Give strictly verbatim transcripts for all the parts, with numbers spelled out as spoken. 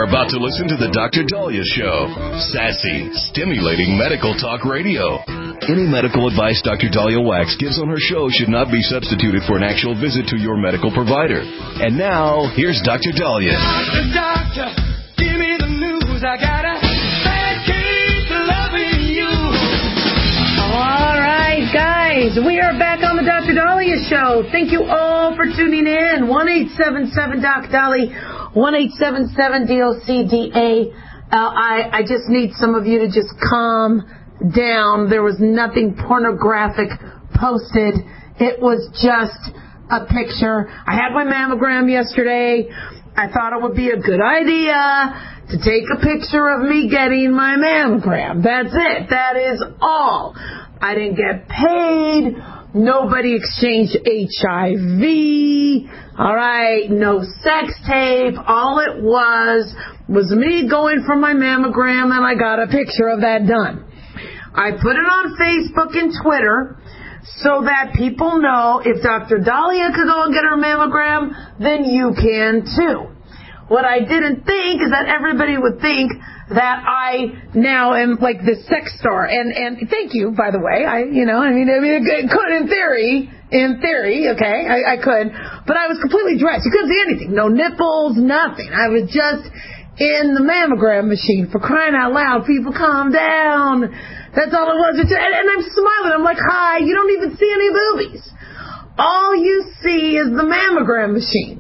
are about to listen to the Doctor Daliah Show. Sassy, stimulating medical talk radio. Any medical advice Doctor Daliah Wax gives on her show should not be substituted for an actual visit to your medical provider. And now, here's Doctor Daliah. Doctor, doctor, give me the news. I got a bad case of loving you. All right, guys, we are back on the Doctor Daliah Show. Thank you all for tuning in. one eight seven seven Doc Dolly, one eight seven seven D O C D A L I. I just need some of you to just calm down. There was nothing pornographic posted. It was just a picture. I had my mammogram yesterday. I thought it would be a good idea to take a picture of me getting my mammogram. That's it. That is all. I didn't get paid. Nobody exchanged H I V. All right. No sex tape. All it was was me going for my mammogram, and I got a picture of that done. I put it on Facebook and Twitter so that people know if Doctor Daliah could go and get her mammogram, then you can too. What I didn't think is that everybody would think that I now am like this sex star. And, and thank you, by the way. I, you know, I mean, I mean, it could in theory, in theory, okay, I, I could. But I was completely dressed. You couldn't see anything. No nipples, nothing. I was just in the mammogram machine. For crying out loud, people, calm down. That's all it was. And, and I'm smiling. I'm like, hi, you don't even see any boobies. All you see is the mammogram machine.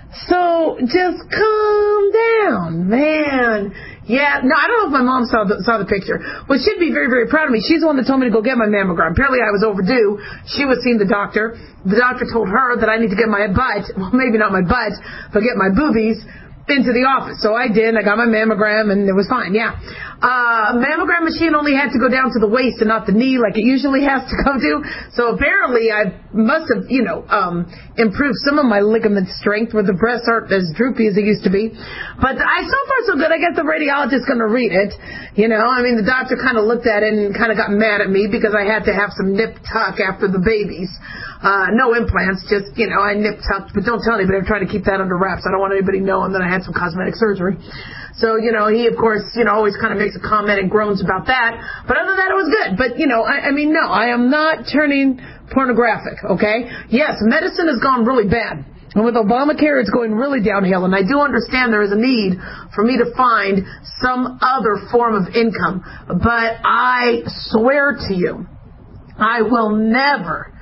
So just calm down, man. Yeah, no, I don't know if my mom saw the, saw the picture. Well, she'd be very, very proud of me. She's the one that told me to go get my mammogram. Apparently I was overdue. She was seeing the doctor. The doctor told her that I need to get my butt, well, maybe not my butt, but get my boobies into the office. So I did. I got my mammogram, and it was fine. Yeah. Uh, mammogram machine only had to go down to the waist and not the knee like it usually has to go to. So apparently I must have, you know, um, improved some of my ligament strength where the breasts aren't as droopy as they used to be. But I, so far so good. I guess the radiologist's going to read it. You know, I mean, the doctor kind of looked at it and kind of got mad at me because I had to have some nip tuck after the babies. Uh, no implants, just, you know, I nip tucked, but don't tell anybody. I'm trying to keep that under wraps. I don't want anybody knowing that I had some cosmetic surgery. So, you know, he, of course, you know, always kind of makes a comment and groans about that. But other than that, it was good. But, you know, I, I mean, no, I am not turning pornographic, okay? Yes, medicine has gone really bad. And with Obamacare, it's going really downhill. And I do understand there is a need for me to find some other form of income. But I swear to you, I will never,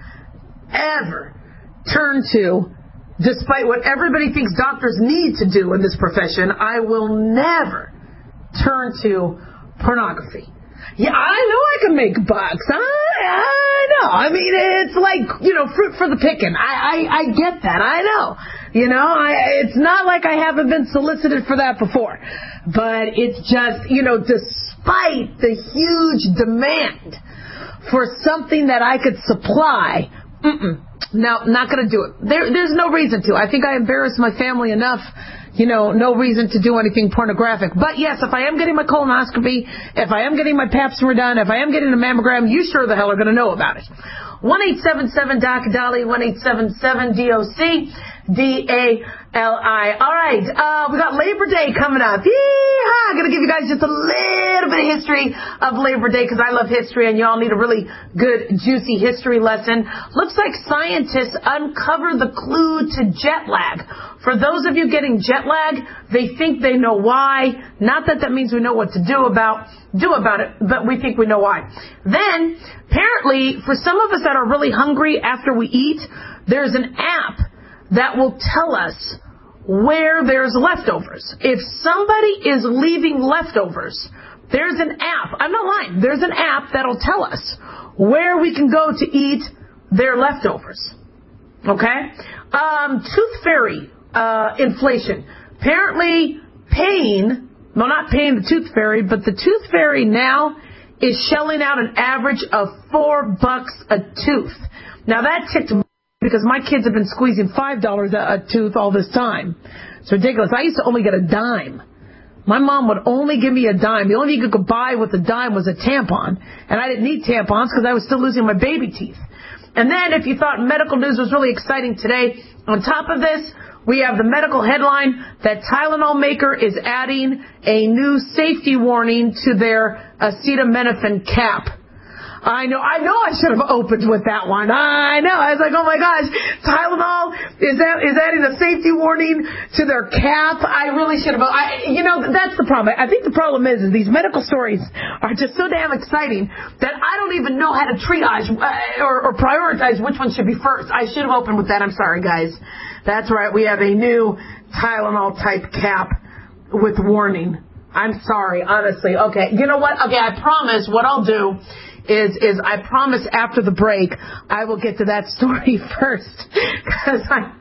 ever turn to, despite what everybody thinks doctors need to do in this profession, I will never turn to pornography. Yeah, I know I can make bucks. I, I know. I mean, it's like, you know, fruit for the picking. I, I, I get that. I know. You know, I, it's not like I haven't been solicited for that before. But it's just, you know, despite the huge demand for something that I could supply, mm-mm. No, not going to do it. There, there's no reason to. I think I embarrassed my family enough, you know, no reason to do anything pornographic. But yes, if I am getting my colonoscopy, if I am getting my pap smear done, if I am getting a mammogram, you sure the hell are going to know about it. one eight seven seven Doc Dolly, one eight seven seven D O C D A L I. All right, uh, we got Labor Day coming up. Yeehaw! I'm going to give you guys just a little bit of history of Labor Day because I love history and y'all need a really good, juicy history lesson. Looks like scientists uncovered the clue to jet lag. For those of you getting jet lag, they think they know why. Not that that means we know what to do about do about it, but we think we know why. Then, apparently, for some of us that are really hungry after we eat, there's an app that will tell us where there's leftovers. If somebody is leaving leftovers, there's an app. I'm not lying. There's an app that'll tell us where we can go to eat their leftovers. Okay? Um, Tooth Fairy uh, inflation. Apparently, paying, well, not paying the Tooth Fairy, but the Tooth Fairy now is shelling out an average of four bucks a tooth. Now, that ticked me because my kids have been squeezing five dollars a tooth all this time. It's ridiculous. I used to only get a dime. My mom would only give me a dime. The only thing you could buy with a dime was a tampon. And I didn't need tampons because I was still losing my baby teeth. And then if you thought medical news was really exciting today, on top of this, We have the medical headline that Tylenol maker is adding a new safety warning to their acetaminophen cap. I know, I know I should have opened with that one. I know. I was like, oh my gosh, Tylenol is that, is adding a safety warning to their cap. I really should have, I, you know, that's the problem. I think the problem is, is these medical stories are just so damn exciting that I don't even know how to triage uh, or, or prioritize which one should be first. I should have opened with that. I'm sorry, guys. That's right. We have a new Tylenol type cap with warning. I'm sorry, honestly. Okay. You know what? Okay. I promise what I'll do Is, is I promise after the break I will get to that story first, because I,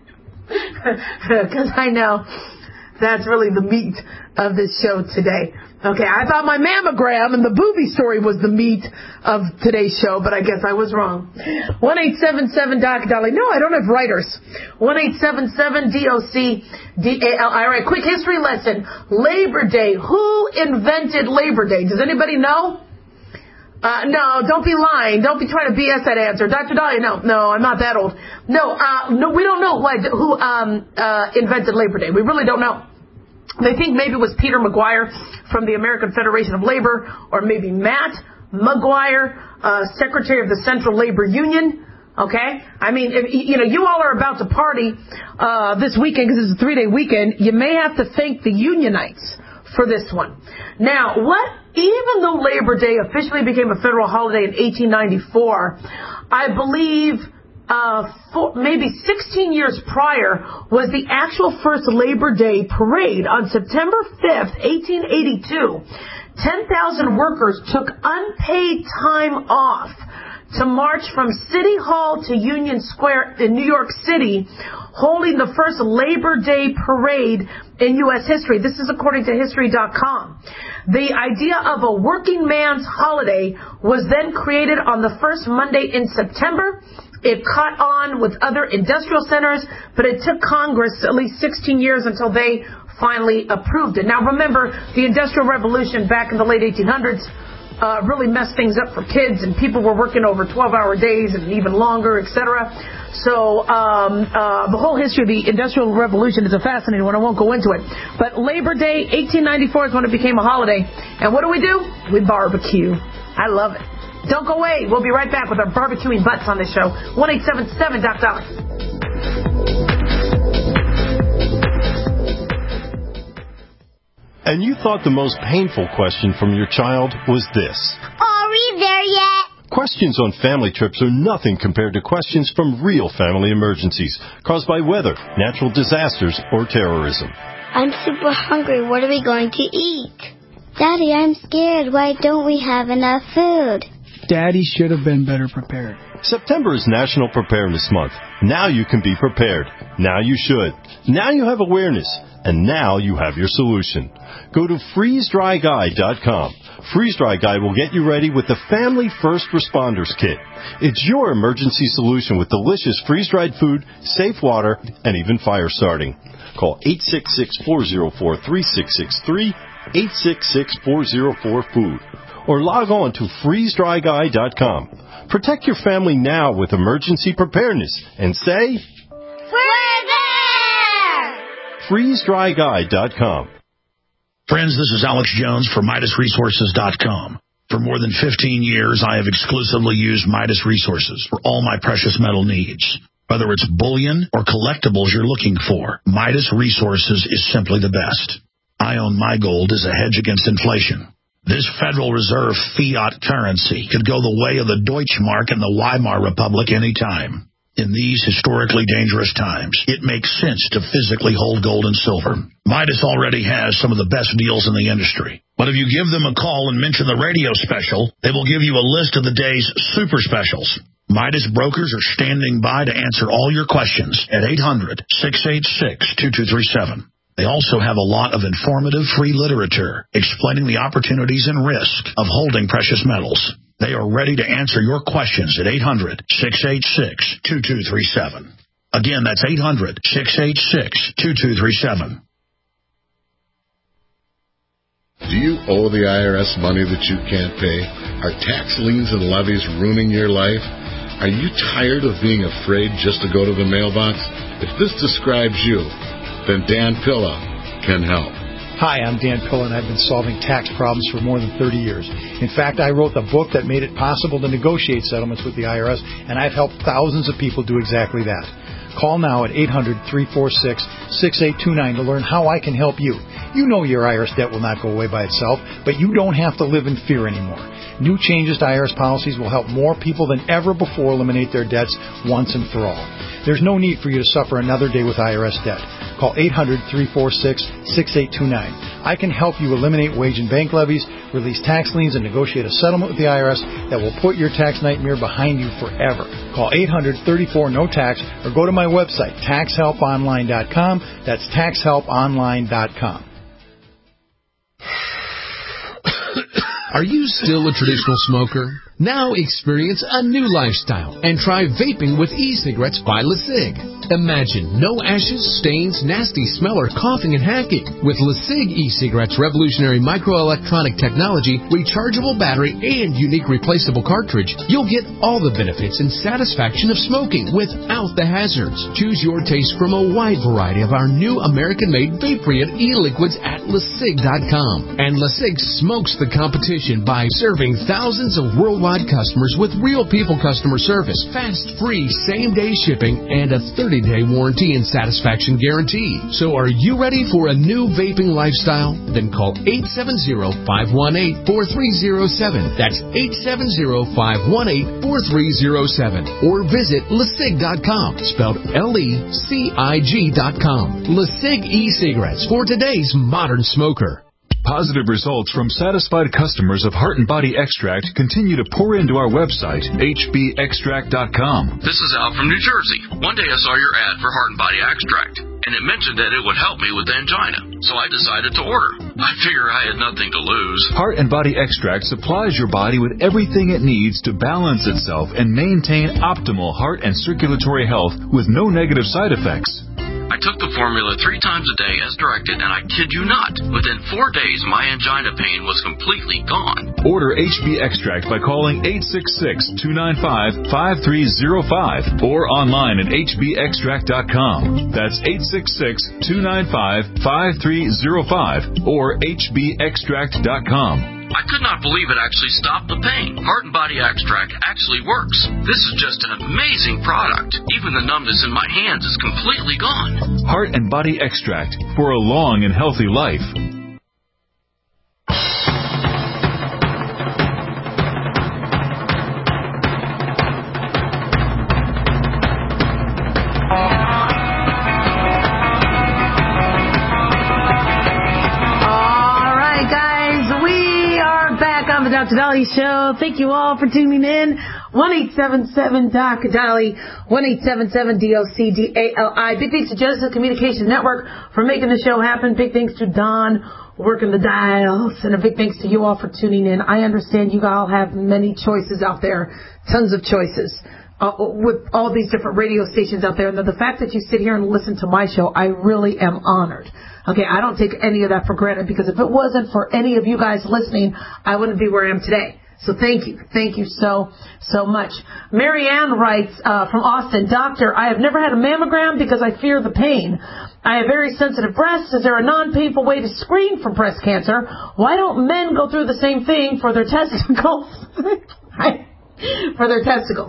because I know that's really the meat of this show today. Okay, I thought my mammogram and the booby story was the meat of today's show, but I guess I was wrong. one eight seven seven D O C Dolly. No, I don't have writers. one eight seven seven D O C D A L I. All right, quick history lesson. Labor Day. Who invented Labor Day? Does anybody know? Uh, no, don't be lying. Don't be trying to B S that answer. Doctor Dahlia, no, no, I'm not that old. No, uh, no, we don't know who, I, who um, uh, invented Labor Day. We really don't know. They think maybe it was Peter McGuire from the American Federation of Labor, or maybe Matt McGuire, uh, Secretary of the Central Labor Union. Okay? I mean, if, you know, you all are about to party uh, this weekend because it's a three-day weekend. You may have to thank the Unionites for this one. Now, what, even though Labor Day officially became a federal holiday in eighteen ninety-four, I believe uh, four, maybe sixteen years prior was the actual first Labor Day parade on September fifth, eighteen eighty-two. ten thousand workers took unpaid time off to march from City Hall to Union Square in New York City, holding the first Labor Day parade in U S history. This is according to history dot com. The idea of a working man's holiday was then created on the first Monday in September. It caught on with other industrial centers, but it took Congress at least sixteen years until they finally approved it. Now remember, the Industrial Revolution back in the late eighteen hundreds Uh, really messed things up for kids, and people were working over twelve-hour days and even longer, et cetera. So um, uh, the whole history of the Industrial Revolution is a fascinating one. I won't go into it. But Labor Day, eighteen ninety-four is when it became a holiday. And what do we do? We barbecue. I love it. Don't go away. We'll be right back with our barbecuing butts on this show. one eight seven seven Doc Dolly. And you thought the most painful question from your child was this. Are we there yet? Questions on family trips are nothing compared to questions from real family emergencies caused by weather, natural disasters, or terrorism. I'm super hungry. What are we going to eat? Daddy, I'm scared. Why don't we have enough food? Daddy should have been better prepared. September is National Preparedness Month. Now you can be prepared. Now you should. Now you have awareness. And now you have your solution. Go to freeze dry guy dot com. Freeze Dry Guy will get you ready with the Family First Responders Kit. It's your emergency solution with delicious freeze-dried food, safe water, and even fire starting. Call eight six six, four zero four, three six six three, eight six six, four zero four, food, or log on to freeze dry guy dot com. Protect your family now with emergency preparedness and say, We're there! freeze dry guy dot com. Friends, this is Alex Jones for Midas Resources dot com. For more than fifteen years, I have exclusively used Midas Resources for all my precious metal needs. Whether it's bullion or collectibles you're looking for, Midas Resources is simply the best. I own my gold as a hedge against inflation. This Federal Reserve fiat currency could go the way of the Deutschmark and the Weimar Republic any time. In these historically dangerous times, it makes sense to physically hold gold and silver. Midas already has some of the best deals in the industry. But if you give them a call and mention the radio special, they will give you a list of the day's super specials. Midas brokers are standing by to answer all your questions at eight hundred, six eight six, two two three seven. They also have a lot of informative free literature explaining the opportunities and risk of holding precious metals. They are ready to answer your questions at eight hundred, six eight six, two two three seven. Again, that's eight hundred, six eight six, two two three seven. Do you owe the I R S money that you can't pay? Are tax liens and levies ruining your life? Are you tired of being afraid just to go to the mailbox? If this describes you, then Dan Pilla can help. Hi, I'm Dan Pilla, and I've been solving tax problems for more than thirty years. In fact, I wrote the book that made it possible to negotiate settlements with the I R S, and I've helped thousands of people do exactly that. Call now at eight hundred, three four six, six eight two nine to learn how I can help you. You know your I R S debt will not go away by itself, but you don't have to live in fear anymore. New changes to I R S policies will help more people than ever before eliminate their debts once and for all. There's no need for you to suffer another day with I R S debt. Call eight hundred, three four six, six eight two nine. I can help you eliminate wage and bank levies, release tax liens, and negotiate a settlement with the I R S that will put your tax nightmare behind you forever. Call eight hundred, three four, N O T A X or go to my website, tax help online dot com. That's tax help online dot com. Are you still a traditional smoker? Now experience a new lifestyle and try vaping with e-cigarettes by LeSig. Imagine no ashes, stains, nasty smell, or coughing and hacking. With LeSig e-cigarettes' revolutionary microelectronic technology, rechargeable battery, and unique replaceable cartridge, you'll get all the benefits and satisfaction of smoking without the hazards. Choose your taste from a wide variety of our new American-made Vaporeon e-liquids at LeSig dot com. And LeSig smokes the competition by serving thousands of worldwide customers with real people customer service, fast, free, same-day shipping, and a thirty-day warranty and satisfaction guarantee. So are you ready for a new vaping lifestyle? Then call eight seven zero, five one eight, four three zero seven. That's eight seven zero, five one eight, four three zero seven. Or visit LeSig dot com, spelled L E C I G dot com. LeSig e-cigarettes for today's modern smoker. Positive results from satisfied customers of Heart and Body Extract continue to pour into our website, H B extract dot com. This is Al from New Jersey. One day I saw your ad for Heart and Body Extract, and it mentioned that it would help me with angina, so I decided to order. I figure I had nothing to lose. Heart and Body Extract supplies your body with everything it needs to balance itself and maintain optimal heart and circulatory health with no negative side effects. I took the formula three times a day as directed, and I kid you not, within four days my angina pain was completely gone. Order H B Extract by calling eight six six, two nine five, five three zero five or online at H B extract dot com. That's eight six six, two nine five, five three zero five or H B extract dot com. I could not believe it actually stopped the pain. Heart and Body Extract actually works. This is just an amazing product. Even the numbness in my hands is completely gone. Heart and Body Extract for a long and healthy life. Doctor Dolly Show. Thank you all for tuning in. one eight seven seven D O C Dolly, one eight seven seven D O C D A L I. Big thanks to Joseph Communication Network for making the show happen. Big thanks to Don working the dials. And a big thanks to you all for tuning in. I understand you all have many choices out there, tons of choices. Uh, with all these different radio stations out there. And the fact that you sit here and listen to my show, I really am honored. Okay, I don't take any of that for granted, because if it wasn't for any of you guys listening, I wouldn't be where I am today. So thank you. Thank you so, so much. Mary Ann writes uh, from Austin, Doctor, I have never had a mammogram because I fear the pain. I have very sensitive breasts. Is there a non-painful way to screen for breast cancer? Why don't men go through the same thing for their testicles? I, for their testicles.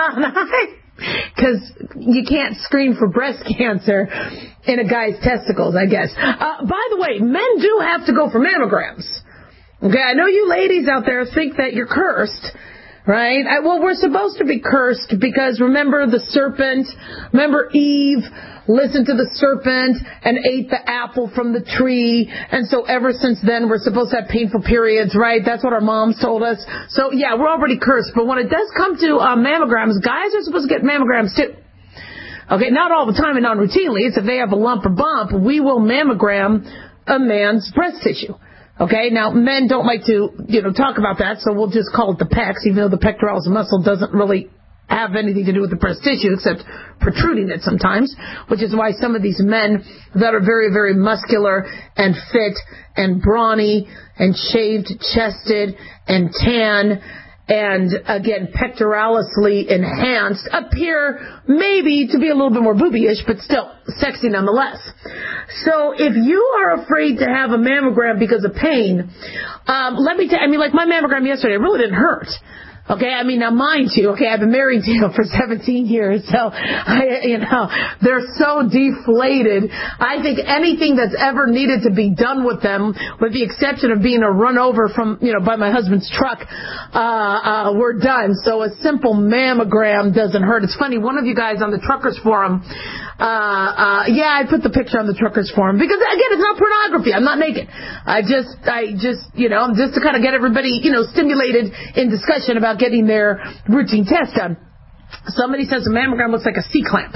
Because you can't screen for breast cancer in a guy's testicles, I guess. Uh, by the way, men do have to go for mammograms. Okay, I know you ladies out there think that you're cursed, right? I, well, we're supposed to be cursed because remember the serpent, remember Eve listened to the serpent and ate the apple from the tree, and so ever since then we're supposed to have painful periods, right? That's what our moms told us. So yeah, we're already cursed, but when it does come to uh, mammograms, guys are supposed to get mammograms too. Okay, not all the time and not routinely. It's if they have a lump or bump, we will mammogram a man's breast tissue. Okay, now men don't like to, you know, talk about that, so we'll just call it the pecs, even though the pectoralis muscle doesn't really have anything to do with the breast tissue except protruding it sometimes, which is why some of these men that are very, very muscular and fit and brawny and shaved chested and tan and again, pectoralisly enhanced, appear maybe to be a little bit more boobyish, but still sexy nonetheless. So if you are afraid to have a mammogram because of pain, um, let me tell you, I mean, like my mammogram yesterday, it really didn't hurt. Okay, I mean, now mind you, okay, I've been married to you for seventeen years, so, I, you know, they're so deflated. I think anything that's ever needed to be done with them, with the exception of being a run over from, you know, by my husband's truck, uh, uh, we're done. So a simple mammogram doesn't hurt. It's funny, one of you guys on the Truckers Forum, uh, uh, yeah, I put the picture on the Truckers Forum, because again, it's not pornography. I'm not naked. I just, I just, you know, just to kind of get everybody, you know, stimulated in discussion about getting their routine test done. Somebody says a mammogram looks like a C-clamp.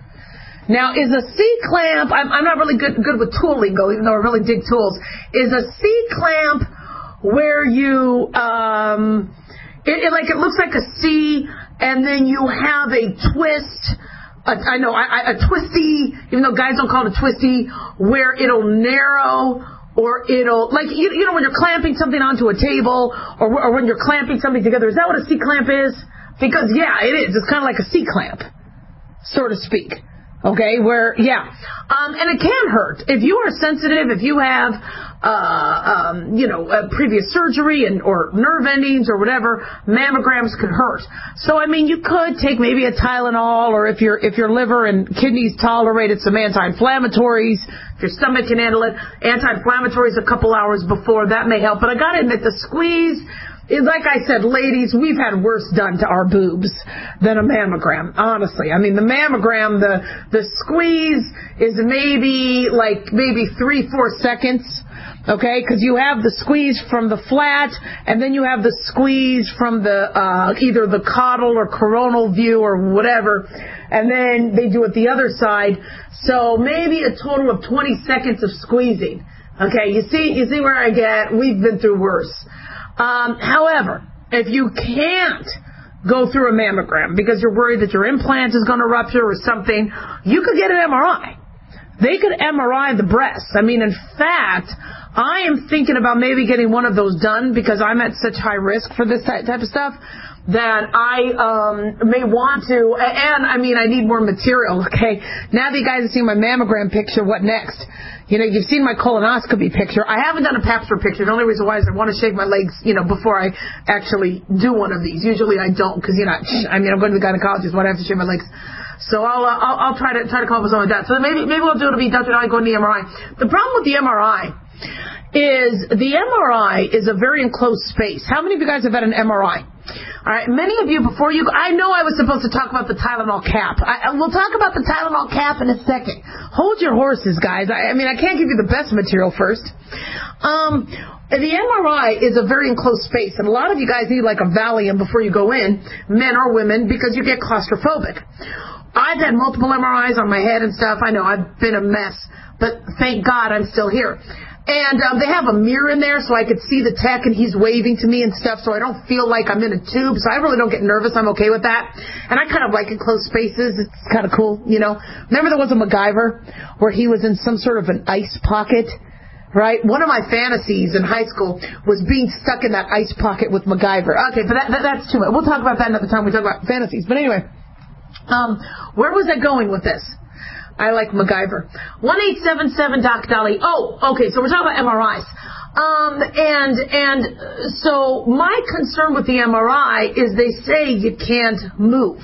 Now, is a C-clamp, I'm, I'm not really good, good with tool lingo, even though I really dig tools. Is a C-clamp where you, um, it, it like, it looks like a C, and then you have a twist, a, I know, a, a twisty, even though guys don't call it a twisty, where it'll narrow, or it'll, like, you, you know, when you're clamping something onto a table, or, or when you're clamping something together. Is that what a C-clamp is? Because, yeah, it is. It's kind of like a C-clamp, so to speak. Okay, where, yeah. Um, and it can hurt. If you are sensitive, if you have, uh, um, you know, a previous surgery and or nerve endings or whatever, mammograms can hurt. So, I mean, you could take maybe a Tylenol, or if your if your liver and kidneys tolerate it, some anti-inflammatories. If your stomach can handle it, anti-inflammatories a couple hours before, that may help. But I gotta admit, the squeeze, like I said, ladies, we've had worse done to our boobs than a mammogram, honestly. I mean, the mammogram, the the squeeze is maybe like maybe three, four seconds, okay? Because you have the squeeze from the flat, and then you have the squeeze from the uh, either the caudal or coronal view or whatever, and then they do it the other side. So maybe a total of twenty seconds of squeezing. Okay, you see, you see where I get? We've been through worse. Um, however, if you can't go through a mammogram because you're worried that your implant is going to rupture or something, you could get an M R I. They could M R I the breasts. I mean, in fact, I am thinking about maybe getting one of those done because I'm at such high risk for this type of stuff that I um, may want to. And, I mean, I need more material, okay? Now that you guys have seen my mammogram picture, what next? You know, you've seen my colonoscopy picture. I haven't done a Pap smear picture. The only reason why is I want to shave my legs, you know, before I actually do one of these. Usually I don't because, you know, I mean, I'm going to the gynecologist. Why do I have to shave my legs? So I'll, uh, I'll, I'll try to try to come up with something like that. So maybe maybe what I'll do, it'll be Doctor Dolly going to the M R I. The problem with the M R I is the M R I is a very enclosed space. How many of you guys have had an M R I? All right, many of you, before you, I know I was supposed to talk about the Tylenol cap. I, we'll talk about the Tylenol cap in a second. Hold your horses, guys. I, I mean, I can't give you the best material first. Um, the M R I is a very enclosed space, and a lot of you guys need like a Valium before you go in, men or women, because you get claustrophobic. I've had multiple M R Is on my head and stuff. I know I've been a mess, but thank God I'm still here. And um, they have a mirror in there so I could see the tech and he's waving to me and stuff, so I don't feel like I'm in a tube. So I really don't get nervous. I'm okay with that. And I kind of like enclosed spaces. It's kind of cool, you know. Remember there was a MacGyver where he was in some sort of an ice pocket, right? One of my fantasies in high school was being stuck in that ice pocket with MacGyver. Okay, but that, that, that's too much. We'll talk about that another time we talk about fantasies. But anyway, um, where was I going with this? I like MacGyver. one eight seven seven Doc Dolly. Oh, okay, so we're talking about M R Is. Um, and, and so my concern with the M R I is they say you can't move.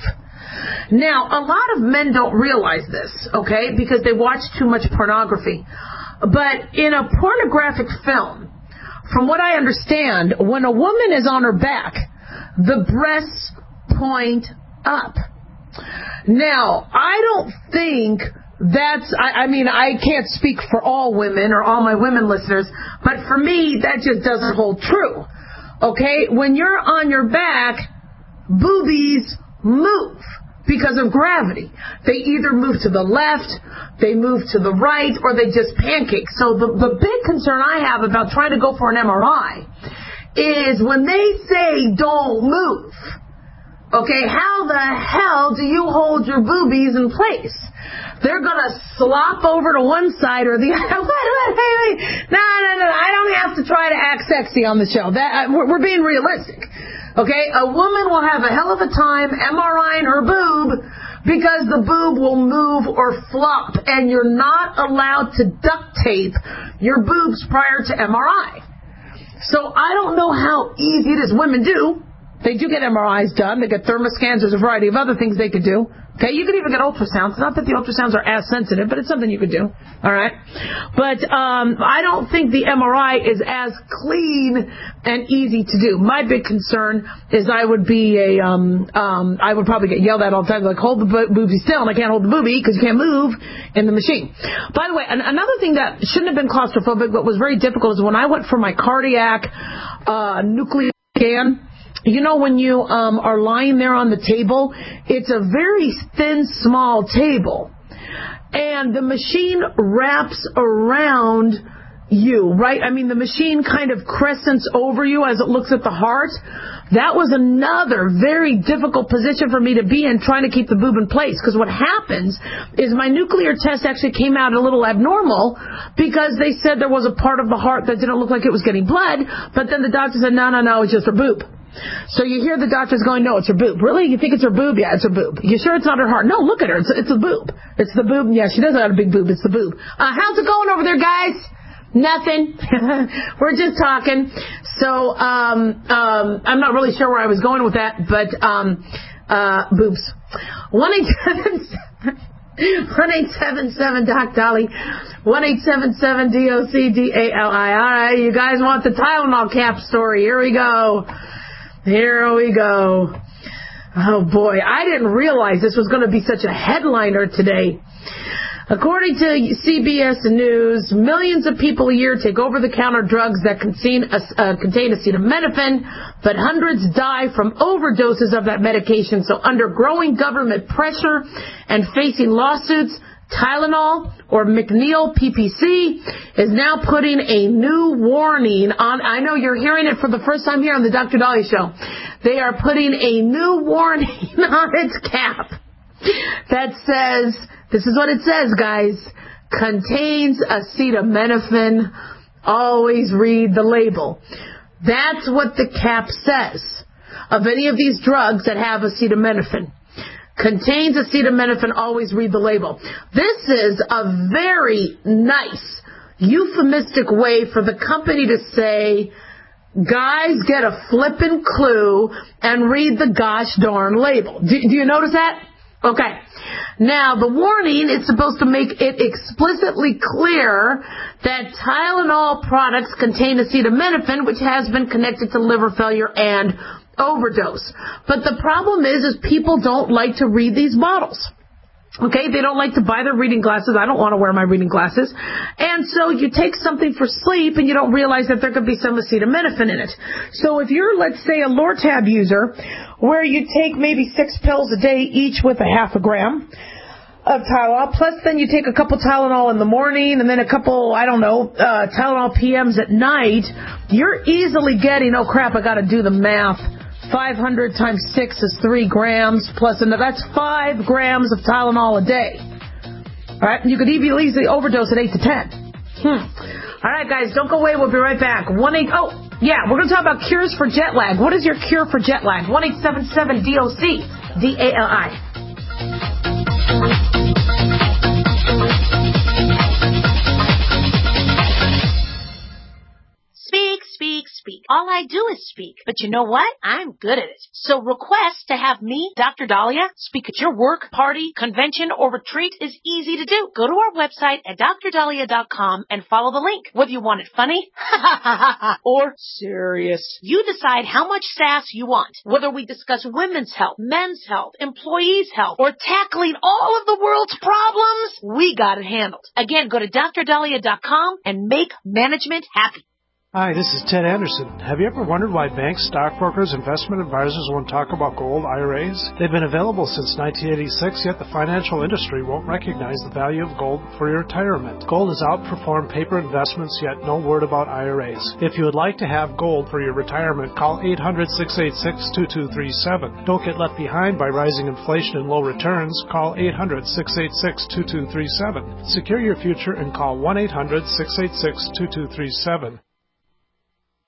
Now, a lot of men don't realize this, okay, because they watch too much pornography. But in a pornographic film, from what I understand, when a woman is on her back, the breasts point up. Now, I don't think that's, I, I mean, I can't speak for all women or all my women listeners, but for me, that just doesn't hold true. Okay? When you're on your back, boobies move because of gravity. They either move to the left, they move to the right, or they just pancake. So the, the big concern I have about trying to go for an M R I is when they say don't move. Okay, how the hell do you hold your boobies in place? They're going to slop over to one side or the other. Wait, wait, wait, wait. No, no, no. I don't have to try to act sexy on the show. That uh, we're, we're being realistic. Okay, a woman will have a hell of a time MRIing her boob because the boob will move or flop, and you're not allowed to duct tape your boobs prior to M R I. So I don't know how easy it is. Women do. They do get M R Is done. They get thermoscans. There's a variety of other things they could do. Okay, you could even get ultrasounds. Not that the ultrasounds are as sensitive, but it's something you could do. All right, but um, I don't think the M R I is as clean and easy to do. My big concern is I would be a, um, um, I would probably get yelled at all the time, like hold the bo- boobie still, and I can't hold the boobie because you can't move in the machine. By the way, an- another thing that shouldn't have been claustrophobic but was very difficult is when I went for my cardiac uh, nuclear scan. You know, when you um, are lying there on the table, it's a very thin, small table. And the machine wraps around you, right? I mean, the machine kind of crescents over you as it looks at the heart. That was another very difficult position for me to be in, trying to keep the boob in place. Because what happens is my nuclear test actually came out a little abnormal because they said there was a part of the heart that didn't look like it was getting blood. But then the doctor said, no, no, no, it's just her boob. So you hear the doctors going, no, it's her boob. Really? You think it's her boob? Yeah, it's her boob. You sure it's not her heart? No, look at her. It's, it's a boob. It's the boob. Yeah, she does have a big boob. It's the boob. Uh, how's it going over there, guys? Nothing. We're just talking. So um, um, I'm not really sure where I was going with that, but um, uh, boobs. one eight seven seven Doc Dolly. one eight seven seven D O C D A L I. All right, you guys want the Tylenol cap story. Here we go. Here we go. Oh, boy. I didn't realize this was going to be such a headliner today. According to C B S News, millions of people a year take over-the-counter drugs that contain, uh, contain acetaminophen, but hundreds die from overdoses of that medication. So under growing government pressure and facing lawsuits, Tylenol, or McNeil P P C, is now putting a new warning on. I know you're hearing it for the first time here on the Doctor Dahlia Show. They are putting a new warning on its cap that says, this is what it says, guys, contains acetaminophen. Always read the label. That's what the cap says of any of these drugs that have acetaminophen. Contains acetaminophen, always read the label. This is a very nice, euphemistic way for the company to say, guys, get a flippin' clue and read the gosh darn label. Do, do you notice that? Okay. Now, the warning is supposed to make it explicitly clear that Tylenol products contain acetaminophen, which has been connected to liver failure and overdose. But the problem is, is people don't like to read these bottles. Okay, they don't like to buy their reading glasses. I don't want to wear my reading glasses. And so you take something for sleep and you don't realize that there could be some acetaminophen in it. So if you're, let's say, a Lortab user, where you take maybe six pills a day, each with a half a gram of Tylenol, plus then you take a couple Tylenol in the morning and then a couple, I don't know, uh, Tylenol P Ms at night, you're easily getting, oh crap, I got to do the math. five hundred times six is three grams, plus another, that's five grams of Tylenol a day. All right, you could even easily overdose at eight to ten. Hmm. All right, guys, don't go away. We'll be right back. One eight. Oh, yeah, we're going to talk about cures for jet lag. What is your cure for jet lag? One eight seven seven D O C D A L I. Speak, speak, speak. All I do is speak. But you know what? I'm good at it. So request to have me, Doctor Dahlia, speak at your work, party, convention, or retreat is easy to do. Go to our website at dr dahlia dot com and follow the link. Whether you want it funny or serious, you decide how much sass you want. Whether we discuss women's health, men's health, employees' health, or tackling all of the world's problems, we got it handled. Again, go to dr dahlia dot com and make management happy. Hi, this is Ted Anderson. Have you ever wondered why banks, stockbrokers, investment advisors won't talk about gold I R As? They've been available since nineteen eighty-six, yet the financial industry won't recognize the value of gold for your retirement. Gold has outperformed paper investments, yet no word about I R As. If you would like to have gold for your retirement, call eight hundred, six eight six, two two three seven. Don't get left behind by rising inflation and low returns. Call eight hundred, six eight six, two two three seven. Secure your future and call one eight hundred, six eight six, two two three seven.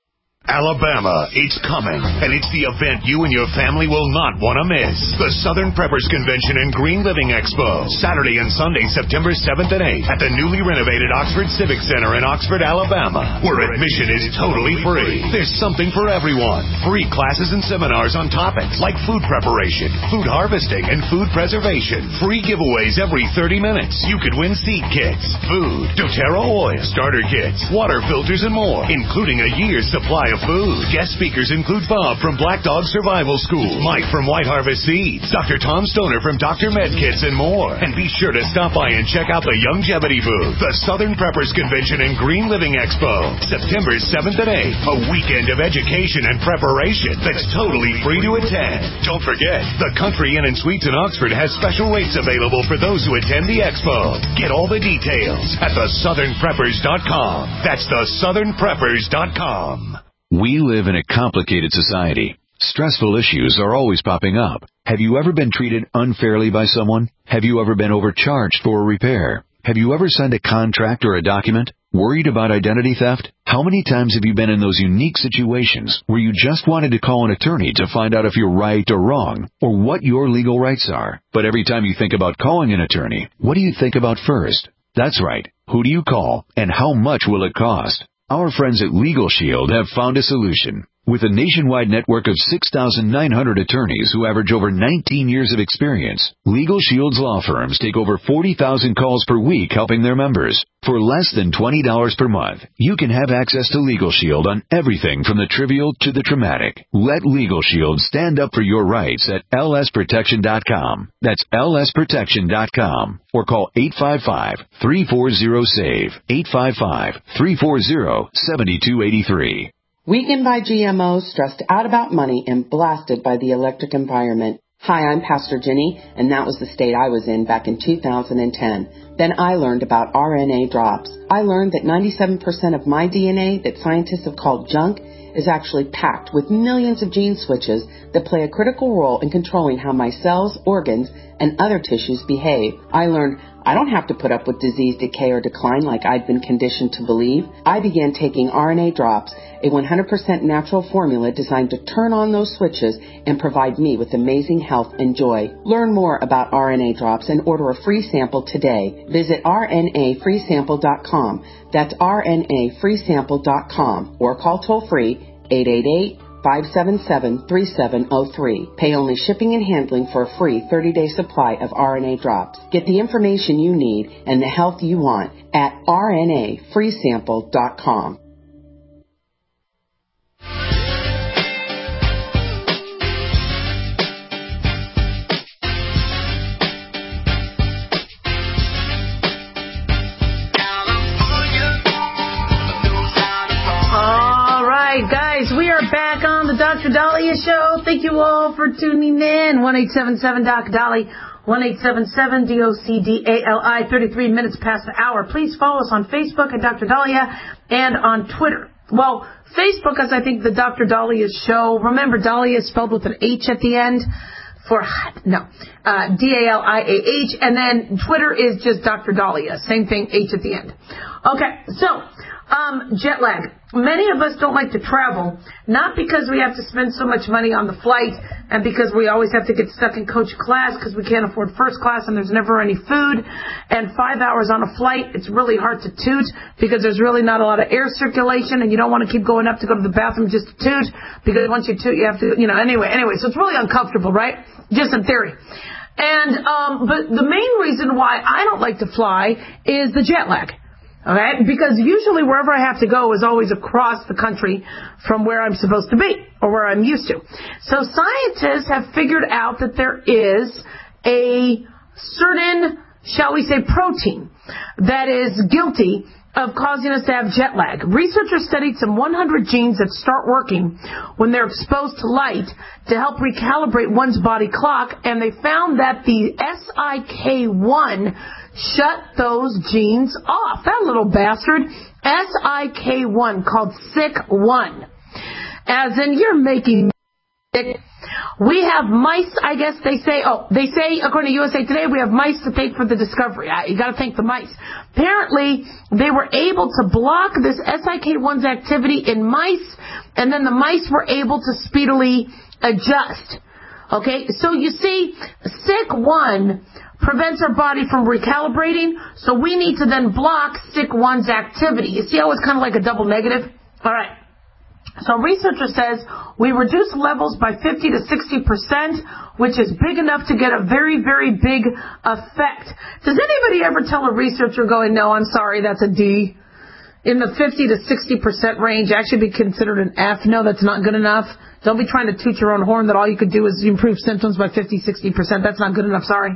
Alabama, it's coming, and it's the event you and your family will not want to miss. The Southern Preppers Convention and Green Living Expo, Saturday and Sunday, September seventh and eighth, at the newly renovated Oxford Civic Center in Oxford, Alabama, where admission is totally free. There's something for everyone. Free classes and seminars on topics like food preparation, food harvesting, and food preservation. Free giveaways every thirty minutes. You could win seed kits, food, doTERRA oil, starter kits, water filters, and more, including a year's supply of food. Guest speakers include Bob from Black Dog Survival School, Mike from White Harvest Seeds, Doctor Tom Stoner from Doctor Med Kits, and more. And be sure to stop by and check out the Longevity booth. The Southern Preppers Convention and Green Living Expo, September seventh and eighth. A weekend of education and preparation that's totally free to attend. Don't forget, the Country Inn and Suites in Oxford has special rates available for those who attend the expo. Get all the details at the southern preppers dot com. That's the southern preppers dot com. We live in a complicated society. Stressful issues are always popping up. Have you ever been treated unfairly by someone? Have you ever been overcharged for a repair? Have you ever signed a contract or a document? Worried about identity theft? How many times have you been in those unique situations where you just wanted to call an attorney to find out if you're right or wrong, or what your legal rights are? But every time you think about calling an attorney, what do you think about first? That's right. Who do you call, and how much will it cost? Our friends at Legal Shield have found a solution. With a nationwide network of six thousand nine hundred attorneys who average over nineteen years of experience, Legal Shield's law firms take over forty thousand calls per week helping their members. For less than twenty dollars per month, you can have access to Legal Shield on everything from the trivial to the traumatic. Let Legal Shield stand up for your rights at L S protection dot com. That's L S protection dot com. Or call eight five five, three four zero, S A V E, eight five five, three four zero, seven two eight three. Weakened by G M Os, stressed out about money, and blasted by the electric environment. Hi, I'm Pastor Jenny, and that was the state I was in back in two thousand ten. Then I learned about R N A drops. I learned that ninety-seven percent of my D N A that scientists have called junk is actually packed with millions of gene switches that play a critical role in controlling how my cells, organs, and other tissues behave. I learned I don't have to put up with disease, decay, or decline like I'd been conditioned to believe. I began taking R N A drops, a one hundred percent natural formula designed to turn on those switches and provide me with amazing health and joy. Learn more about R N A drops and order a free sample today. Visit R N A free sample dot com. That's R N A free sample dot com or call toll free eight eight eight, five seven seven, three seven zero three. Pay only shipping and handling for a free thirty-day supply of R N A drops. Get the information you need and the health you want at R N A free sample dot com. Back on the Doctor Dahlia Show. Thank you all for tuning in. one eight seven seven Doc Dolly, one eight seven seven D O C D A L I, thirty-three minutes past the hour. Please follow us on Facebook at Doctor Dahlia and on Twitter. Well, Facebook is, I think, the Doctor Dahlia Show. Remember, Dahlia is spelled with an H at the end for, no, uh, D A L I A H, and then Twitter is just Doctor Dahlia. Same thing, H at the end. Okay, so, um, jet lag. Many of us don't like to travel, not because we have to spend so much money on the flight and because we always have to get stuck in coach class because we can't afford first class and there's never any food. And five hours on a flight, it's really hard to toot because there's really not a lot of air circulation and you don't want to keep going up to go to the bathroom just to toot because once you toot, you have to, you know, anyway, anyway. So it's really uncomfortable, right? Just in theory. And, um, but the main reason why I don't like to fly is the jet lag. Okay, because usually wherever I have to go is always across the country from where I'm supposed to be or where I'm used to. So scientists have figured out that there is a certain, shall we say, protein that is guilty of causing us to have jet lag. Researchers studied some one hundred genes that start working when they're exposed to light to help recalibrate one's body clock, and they found that the S I K one shut those genes off. That little bastard. S I K one, called S I C one. As in, you're making sick. We have mice, I guess they say, oh, they say, according to U S A Today, we have mice to thank for the discovery. You gotta thank the mice. Apparently, they were able to block this S I K one's activity in mice, and then the mice were able to speedily adjust. Okay, so you see, S I C one prevents our body from recalibrating, so we need to then block S I C one's activity. You see how it's kind of like a double negative? All right. So a researcher says we reduce levels by fifty to sixty percent, which is big enough to get a very, very big effect. Does anybody ever tell a researcher going, no, I'm sorry, that's a D? In the fifty to sixty percent range, actually be considered an F. No, that's not good enough. Don't be trying to toot your own horn that all you could do is improve symptoms by fifty, sixty percent. That's not good enough, sorry.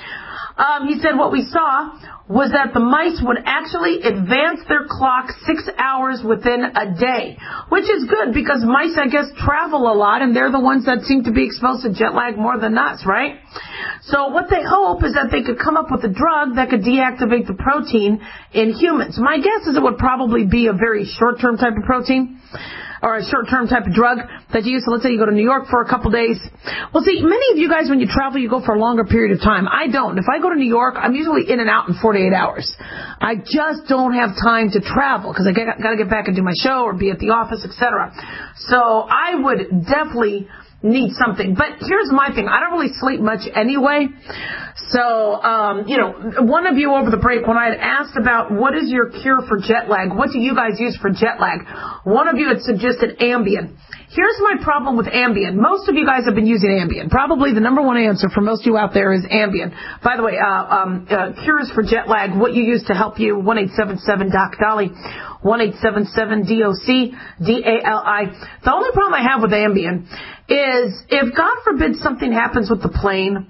Um, he said what we saw was that the mice would actually advance their clock six hours within a day, which is good because mice, I guess, travel a lot, and they're the ones that seem to be exposed to jet lag more than us, right? So what they hope is that they could come up with a drug that could deactivate the protein in humans. My guess is it would probably be a very short-term type of protein, or a short-term type of drug that you use. So let's say you go to New York for a couple days. Well, see, many of you guys, when you travel, you go for a longer period of time. I don't. If I go to New York, I'm usually in and out in forty-eight hours. I just don't have time to travel because I got to get back and do my show or be at the office, et cetera. So I would definitely need something. But here's my thing. I don't really sleep much anyway. So, um, you know, one of you over the break, when I had asked about what is your cure for jet lag, what do you guys use for jet lag, one of you had suggested Ambien. Here's my problem with Ambien. Most of you guys have been using Ambien. Probably the number one answer for most of you out there is Ambien. By the way, uh, um, uh, cures for jet lag, what you use to help you, one eight seven seven D O C D A L I, one eight seven seven D O C D A L I. The only problem I have with Ambien is if, God forbid, something happens with the plane,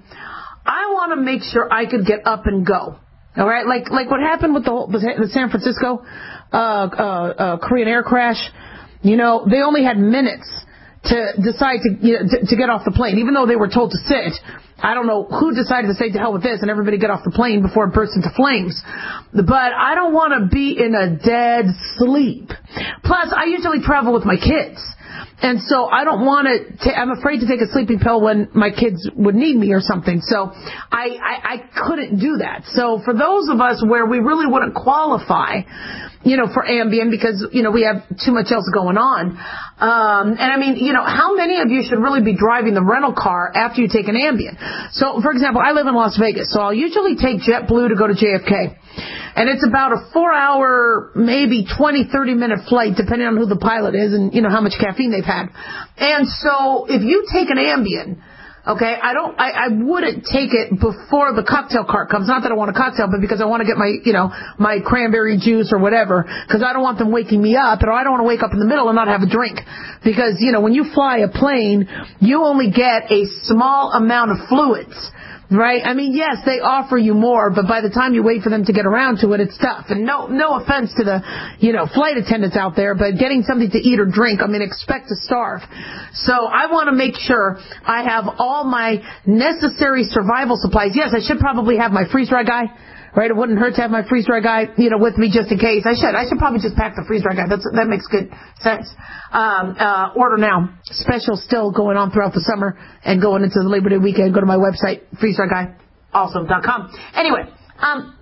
I want to make sure I could get up and go. All right? Like, like what happened with the, whole, the San Francisco uh, uh, uh, Korean air crash. You know, they only had minutes to decide to, you know, to to get off the plane, even though they were told to sit. I don't know who decided to say to hell with this and everybody get off the plane before it bursts into flames. But I don't want to be in a dead sleep. Plus, I usually travel with my kids. And so I don't want to, I'm afraid to take a sleeping pill when my kids would need me or something. So I, I, I couldn't do that. So for those of us where we really wouldn't qualify, you know, for Ambien because, you know, we have too much else going on. Um, and I mean, you know, how many of you should really be driving the rental car after you take an Ambien? So, for example, I live in Las Vegas, so I'll usually take JetBlue to go to J F K. And it's about a four-hour, maybe twenty, thirty-minute flight, depending on who the pilot is and, you know, how much caffeine they've had. And so if you take an Ambien, okay, I don't, I, I wouldn't take it before the cocktail cart comes. Not that I want a cocktail, but because I want to get my, you know, my cranberry juice or whatever, because I don't want them waking me up, or I don't want to wake up in the middle and not have a drink. Because, you know, when you fly a plane, you only get a small amount of fluids. Right? I mean, yes, they offer you more, but by the time you wait for them to get around to it, it's tough. And no, no offense to the, you know, flight attendants out there, but getting something to eat or drink, I mean, expect to starve. So I want to make sure I have all my necessary survival supplies. Yes, I should probably have my freeze-dry guy. Right? It wouldn't hurt to have my freeze-dry guy, you know, with me just in case. I should. I should probably just pack the freeze-dry guy. That's, that makes good sense. Um, uh, order now. Special still going on throughout the summer and going into the Labor Day weekend. Go to my website, freeze dry guy awesome dot com. Anyway, um,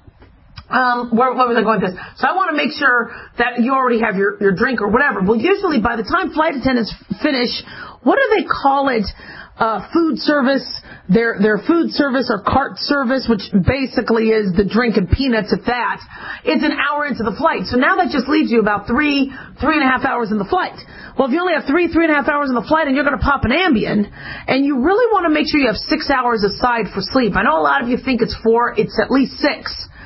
um, where, where was I going with this? So I want to make sure that you already have your, your drink or whatever. Well, usually by the time flight attendants finish, what do they call it? Uh, food service, their their food service or cart service, which basically is the drink and peanuts at that, it's an hour into the flight. So now that just leaves you about three, three and a half hours in the flight. Well, if you only have three, three and a half hours in the flight and you're going to pop an Ambien, and you really want to make sure you have six hours aside for sleep. I know a lot of you think it's four, it's at least six.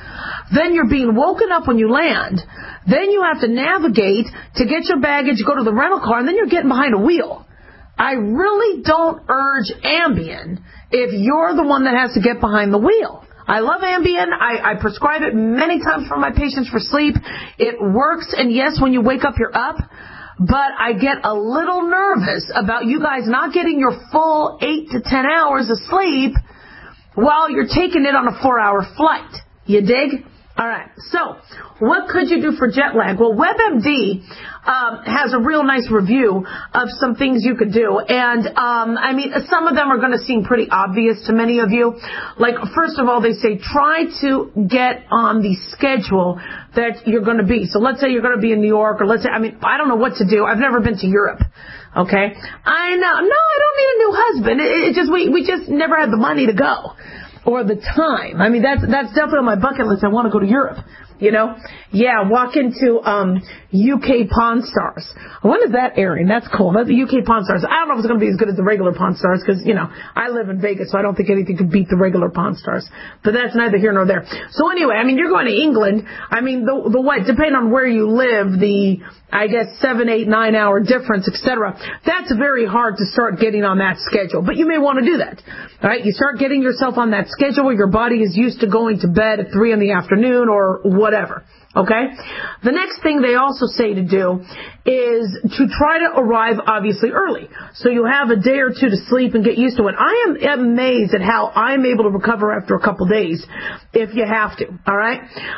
Then you're being woken up when you land. Then you have to navigate to get your baggage, go to the rental car, and then you're getting behind a wheel. I really don't urge Ambien if you're the one that has to get behind the wheel. I love Ambien. I, I prescribe it many times for my patients for sleep. It works, and yes, when you wake up, you're up. But I get a little nervous about you guys not getting your full eight to ten hours of sleep while you're taking it on a four-hour flight. You dig? All right. So, what could you do for jet lag? Well, WebMD um, has a real nice review of some things you could do. And, um, I mean, some of them are going to seem pretty obvious to many of you. Like, first of all, they say try to get on the schedule that you're going to be. So let's say you're going to be in New York, or let's say, I mean, I don't know what to do. I've never been to Europe. Okay? I know. No, I don't need a new husband. It, it just, we, we just never had the money to go. Or the time. I mean, that's that's definitely on my bucket list. I want to go to Europe. You know? Yeah, walk into um U K Pawn Stars. When is that airing? That's cool. That's the U K Pawn Stars. I don't know if it's going to be as good as the regular Pawn Stars because, you know, I live in Vegas, so I don't think anything could beat the regular Pawn Stars. But that's neither here nor there. So anyway, I mean, you're going to England. I mean, the the what? Depending on where you live, the, I guess, seven, eight, nine hour difference, et cetera. That's very hard to start getting on that schedule. But you may want to do that. All right? You start getting yourself on that schedule where your body is used to going to bed at three in the afternoon or whatever. Okay? The next thing they also say to do is to try to arrive obviously early. So you have a day or two to sleep and get used to it. I am amazed at how I'm able to recover after a couple days if you have to. All right?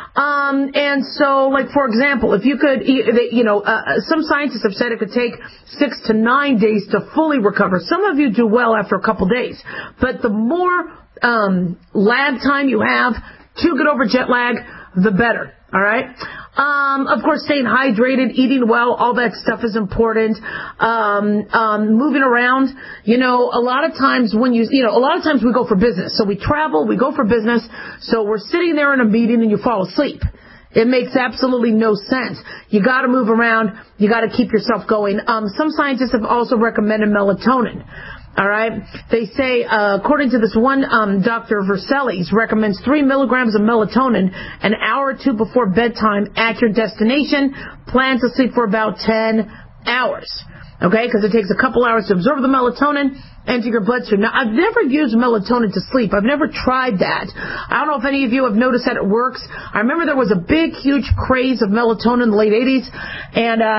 Um, and so, like, for example, if you could, you know, uh, some scientists have said it could take six to nine days to fully recover. Some of you do well after a couple days. But the more um, lag time you have to get over jet lag, the better. All right. Um, of course, staying hydrated, eating well, all that stuff is important. Um, um, moving around. You know, a lot of times when you, you know, a lot of times we go for business. So we travel, we go for business. So we're sitting there in a meeting and you fall asleep. It makes absolutely no sense. You got to move around. You got to keep yourself going. Um, some scientists have also recommended melatonin. All right. They say, uh, according to this one, um, Doctor Vercelles recommends three milligrams of melatonin an hour or two before bedtime at your destination. Plan to sleep for about ten hours. Okay. Because it takes a couple hours to absorb the melatonin into your bloodstream. Now, I've never used melatonin to sleep. I've never tried that. I don't know if any of you have noticed that it works. I remember there was a big, huge craze of melatonin in the late eighties. And, uh,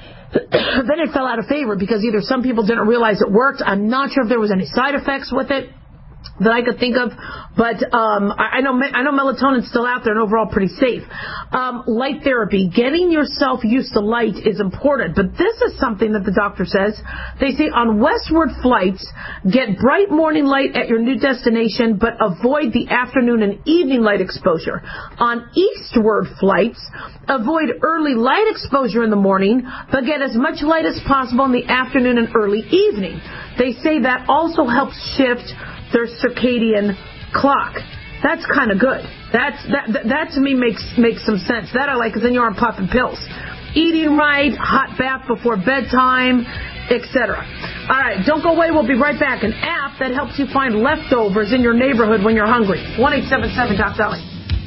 then it fell out of favor because either some people didn't realize it worked. I'm not sure if there was any side effects with it that I could think of, but um, I know I know melatonin's still out there and overall pretty safe. Um, light therapy, getting yourself used to light is important, but this is something that the doctor says. They say on westward flights, get bright morning light at your new destination, but avoid the afternoon and evening light exposure. On eastward flights, avoid early light exposure in the morning, but get as much light as possible in the afternoon and early evening. They say that also helps shift their circadian clock. That's kind of good. That's that, that that to me makes makes some sense. That I like, because then you aren't popping pills. Eating right, hot bath before bedtime, et cetera. All right, don't go away. We'll be right back. An app that helps you find leftovers in your neighborhood when you're hungry. one eight seven seven Doc Dolly.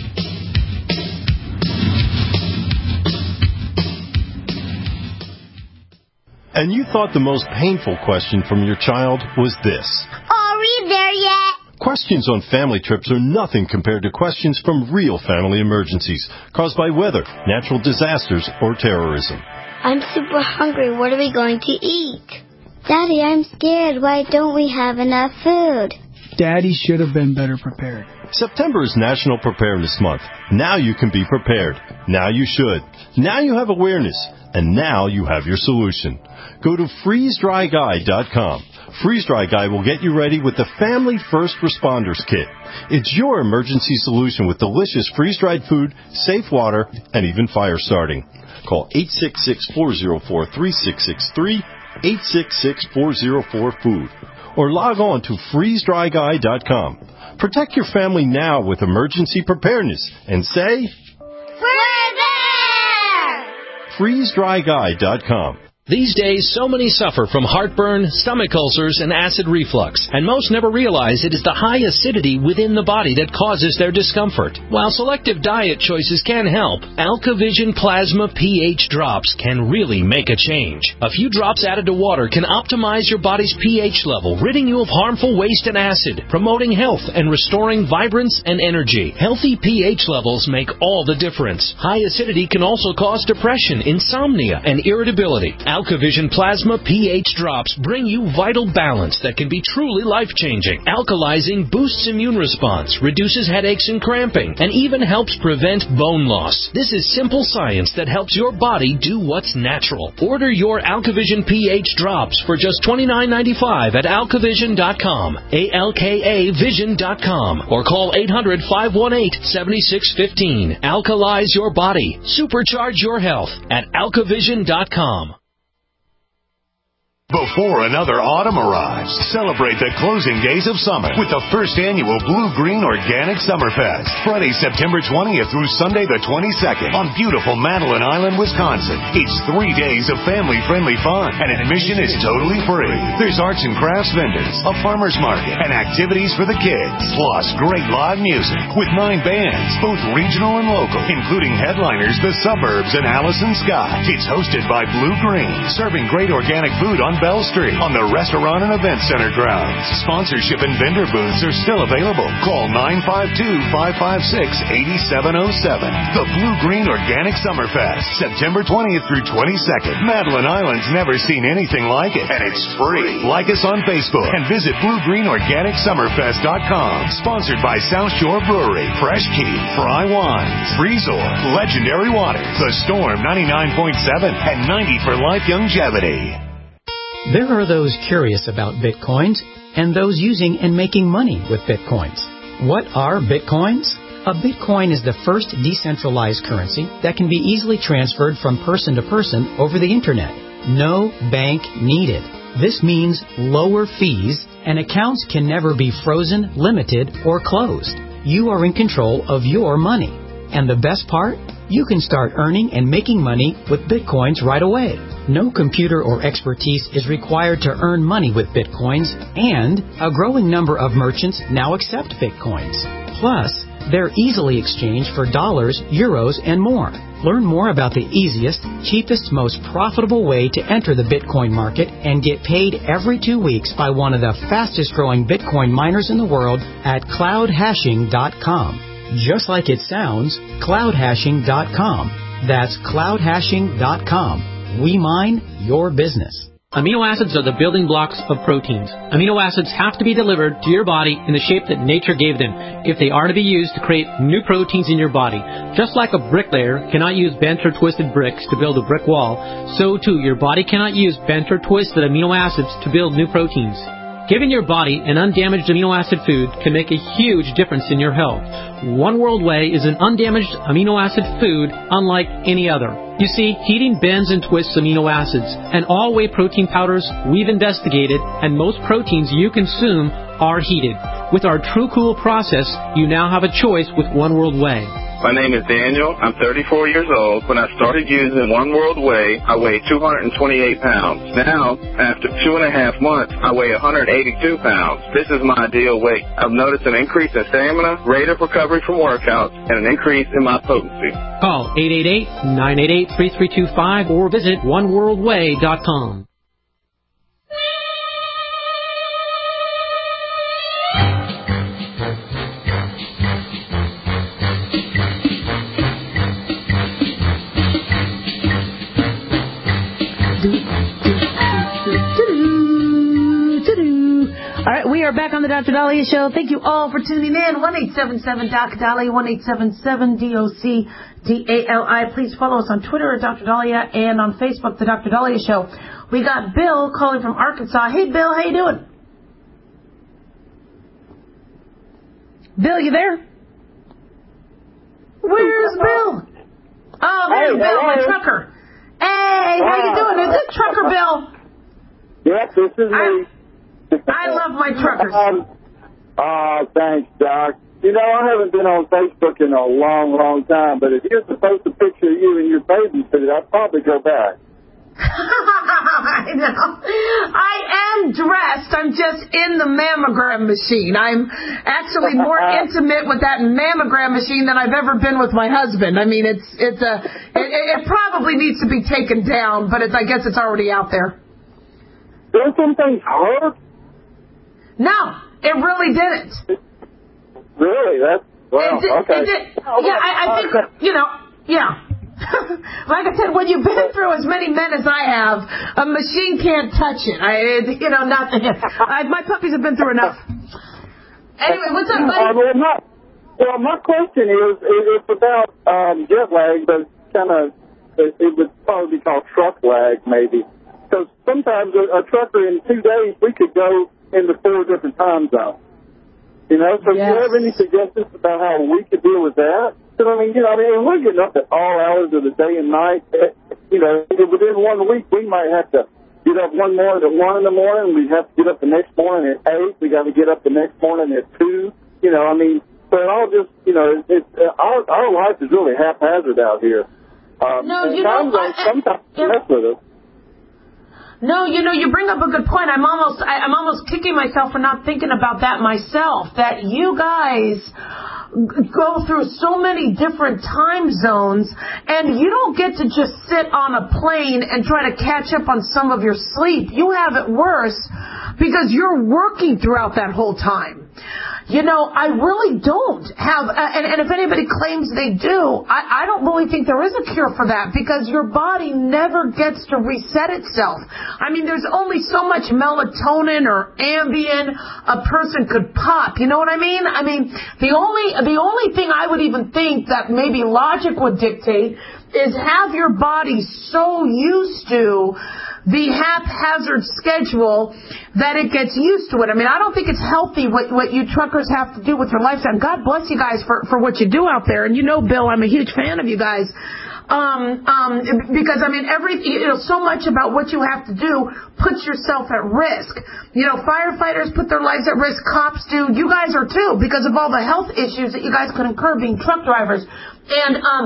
And you thought the most painful question from your child was this. Are we there yet? Questions on family trips are nothing compared to questions from real family emergencies caused by weather, natural disasters, or terrorism. I'm super hungry. What are we going to eat? Daddy, I'm scared. Why don't we have enough food? Daddy should have been better prepared. September is National Preparedness Month. Now you can be prepared. Now you should. Now you have awareness. And now you have your solution. Go to freeze dry guy dot com. Freeze Dry Guy will get you ready with the Family First Responders Kit. It's your emergency solution with delicious freeze-dried food, safe water, and even fire starting. Call eight six six, four zero four, three six six three, eight six six, four zero four, food, or log on to freeze dry guy dot com. Protect your family now with emergency preparedness and say, We're there! freeze dry guy dot com. These days, so many suffer from heartburn, stomach ulcers, and acid reflux, and most never realize it is the high acidity within the body that causes their discomfort. While selective diet choices can help, AlkaVision Plasma pH drops can really make a change. A few drops added to water can optimize your body's pH level, ridding you of harmful waste and acid, promoting health and restoring vibrance and energy. Healthy pH levels make all the difference. High acidity can also cause depression, insomnia, and irritability. AlkaVision Plasma pH Drops bring you vital balance that can be truly life-changing. Alkalizing boosts immune response, reduces headaches and cramping, and even helps prevent bone loss. This is simple science that helps your body do what's natural. Order your AlkaVision pH Drops for just twenty-nine ninety-five at alkavision dot com, A L K A vision dot com, or call eight hundred, five one eight, seven six one five. Alkalize your body. Supercharge your health at alkavision dot com. Before another autumn arrives, celebrate the closing days of summer with the first annual Blue Green Organic Summerfest. Friday, September twentieth through Sunday the twenty-second on beautiful Madeline Island, Wisconsin. It's three days of family-friendly fun, and admission is totally free. There's arts and crafts vendors, a farmer's market, and activities for the kids. Plus, great live music with nine bands, both regional and local, including headliners The Suburbs and Allison Scott. It's hosted by Blue Green, serving great organic food on Bell Street on the Restaurant and Event Center grounds. Sponsorship and vendor booths are still available. Call nine five two, five five six, eight seven zero seven. The Blue Green Organic Summerfest, September twentieth through twenty-second. Madeline Island's never seen anything like it, and it's free. Like us on Facebook and visit blue green organic summerfest dot com. Sponsored by South Shore Brewery, Fresh Key, Fry Wines, Freezor, Legendary Waters, The Storm ninety-nine point seven, and ninety for Life Longevity. There are those curious about Bitcoins and those using and making money with Bitcoins. What are Bitcoins? A Bitcoin is the first decentralized currency that can be easily transferred from person to person over the Internet. No bank needed. This means lower fees, and accounts can never be frozen, limited, or closed. You are in control of your money. And the best part? You can start earning and making money with Bitcoins right away. No computer or expertise is required to earn money with Bitcoins, and a growing number of merchants now accept Bitcoins. Plus, they're easily exchanged for dollars, euros, and more. Learn more about the easiest, cheapest, most profitable way to enter the Bitcoin market and get paid every two weeks by one of the fastest growing Bitcoin miners in the world at cloud hashing dot com. Just like it sounds, cloud hashing dot com. That's cloud hashing dot com. We mine your business. Amino acids are the building blocks of proteins. Amino acids have to be delivered to your body in the shape that nature gave them if they are to be used to create new proteins in your body. Just like a bricklayer cannot use bent or twisted bricks to build a brick wall, so too your body cannot use bent or twisted amino acids to build new proteins. Giving your body an undamaged amino acid food can make a huge difference in your health. One World Whey is an undamaged amino acid food unlike any other. You see, heating bends and twists amino acids, and all whey protein powders we've investigated, and most proteins you consume are heated. With our True Cool process, you now have a choice with One World Whey. My name is Daniel. I'm thirty-four years old. When I started using One World Whey, I weighed two hundred twenty-eight pounds. Now, after two and a half months, I weigh one hundred eighty-two pounds. This is my ideal weight. I've noticed an increase in stamina, rate of recovery from workouts, and an increase in my potency. Call eight eight eight, nine eight eight, three three two five or visit one world whey dot com. All right, we are back on the Doctor Dahlia Show. Thank you all for tuning in. one eight seven seven D O C Dahlia, one eight seven seven D O C D A L I. Please follow us on Twitter at Doctor Dahlia and on Facebook, The Doctor Dahlia Show. We got Bill calling from Arkansas. Hey, Bill, how you doing? Bill, you there? Where's Bill? Oh, there's hey, Bill, hello. my trucker. Hey, how you doing? Is this Trucker Bill? Yes, this is me. I love my truckers. Um, oh, thanks, Doc. You know, I haven't been on Facebook in a long, long time, but if you're supposed to picture you and your baby suit, I'd probably go back. I know. I am dressed. I'm just in the mammogram machine. I'm actually more intimate with that mammogram machine than I've ever been with my husband. I mean, it's it's a it, it probably needs to be taken down, but it's, I guess it's already out there. Don't some things hurt? No, it really didn't. Really? That's well, it did, okay. It did. Yeah, I, I think you know. Yeah. Like I said, when you've been through as many men as I have, a machine can't touch it. I, you know, nothing. I, my puppies have been through enough. Anyway, what's up, buddy? Uh, well, my, well, my question is, it's about um, jet lag, but kind of, it, it would probably be called truck lag, maybe. Because sometimes a, a trucker in two days, we could go into four different time zones. You know, so yes. Do you have any suggestions about how we could deal with that? Because, I mean, you know, I mean, we're getting up at all hours of the day and night. You know, within one week, we might have to get up one morning at one in the morning. We have to get up the next morning at eight. We got to get up the next morning at two. You know, I mean, so it all just, you know, it, it, uh, our our life is really haphazard out here. Um, no, you know, I, sometimes I, mess with us. No, you know, you bring up a good point. I'm almost, I, I'm almost kicking myself for not thinking about that myself. That you guys go through so many different time zones, and you don't get to just sit on a plane and try to catch up on some of your sleep. You have it worse because you're working throughout that whole time. You know, I really don't have, uh, and, and if anybody claims they do, I, I don't really think there is a cure for that because your body never gets to reset itself. I mean, there's only so much melatonin or Ambien a person could pop. You know what I mean? I mean, the only, the only thing I would even think that maybe logic would dictate is have your body so used to the haphazard schedule that it gets used to it. I mean, I don't think it's healthy what, what you truckers have to do with your lifestyle. God bless you guys for, for what you do out there. And you know, Bill, I'm a huge fan of you guys. Um, um, because, I mean, every, you know, so much about what you have to do puts yourself at risk. You know, firefighters put their lives at risk. Cops do. You guys are too because of all the health issues that you guys could incur being truck drivers. And, um,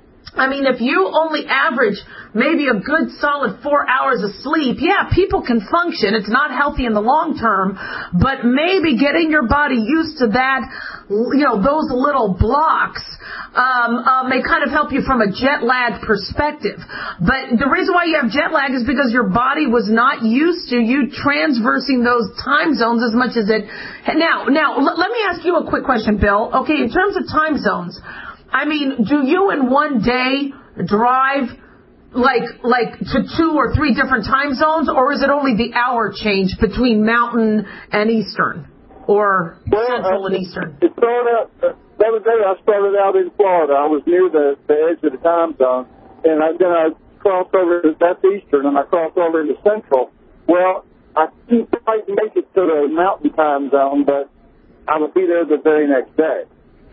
I mean, if you only average maybe a good solid four hours of sleep, yeah, people can function. It's not healthy in the long term, but maybe getting your body used to that, you know, those little blocks um, uh, may kind of help you from a jet lag perspective. But the reason why you have jet lag is because your body was not used to you transversing those time zones as much as it. Now, now, l- let me ask you a quick question, Bill. Okay, in terms of time zones, I mean, do you in one day drive like like to two or three different time zones, or is it only the hour change between Mountain and Eastern, or well, Central uh, and Eastern? It started out, uh, the other day I started out in Florida. I was near the, the edge of the time zone, and I, then I crossed over to, that's Eastern, and I crossed over into Central. Well, I couldn't quite make it to the Mountain time zone, but I would be there the very next day.